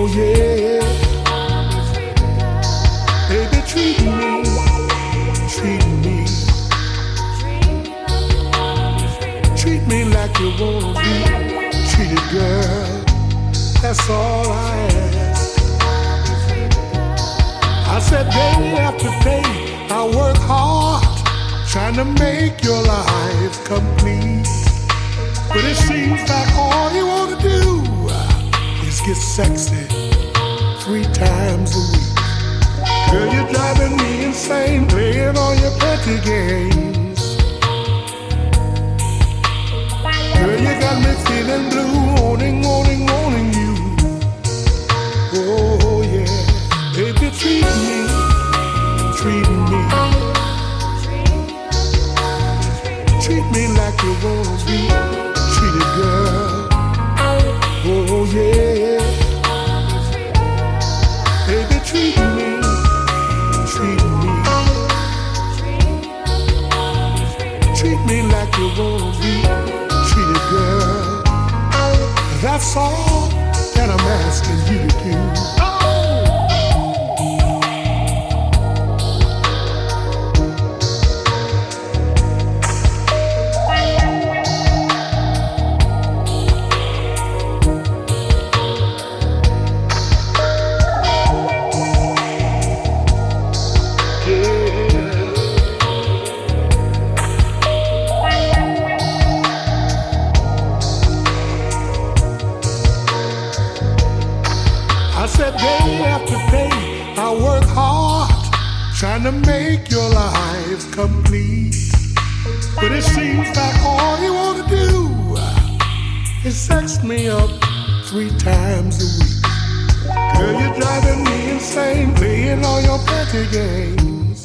yeah. Baby, treat me, treat me like you wanna be treated, girl. That's all I ask. I said day after day, I work hard trying to make your life complete. But it seems like all you wanna do is get sexy 3 times a week. Girl, you're driving me insane, playing all your petty games. Girl, you got me feeling blue, wanting you. Oh yeah, baby, treat me, treat me like you wanna be treated, girl. Oh yeah, baby, treat me, treat me like you wanna be treated, girl. That's all that I'm asking you to do. I said day after day, I work hard trying to make your life complete. But it seems like all you wanna do is sex me up 3 times a week. Girl, you're driving me insane, playing all your petty games.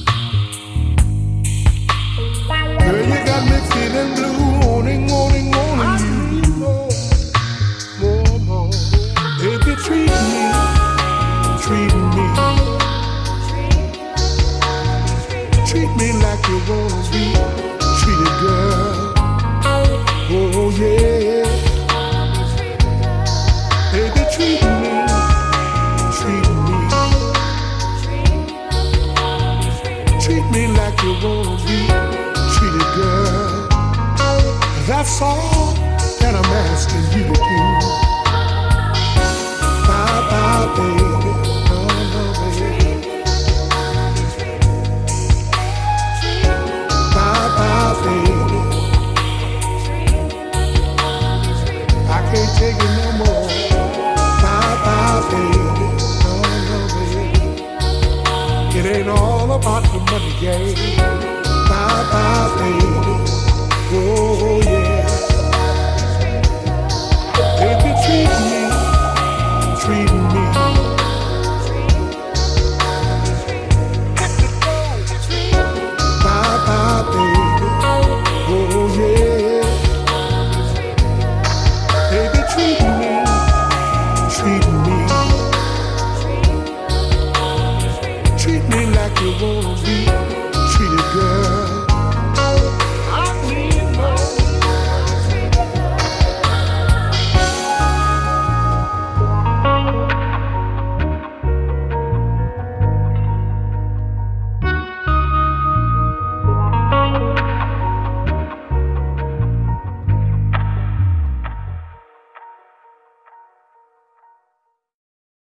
Girl, you got me feeling blue, wanting you. More. Baby, treat me, treat me like you wanna be treated, girl. Oh yeah, baby, treat me, treat me like you wanna be treated, girl. That's all that I'm asking you to do. Bye, baby. No, baby. Bye, baby. I can't take it no more. Bye, baby. No, baby. It ain't all about the money game. Bye, baby. Oh, yeah. Baby, treat me. Bye, baby. Oh yeah, baby, treat me, treat me like you want.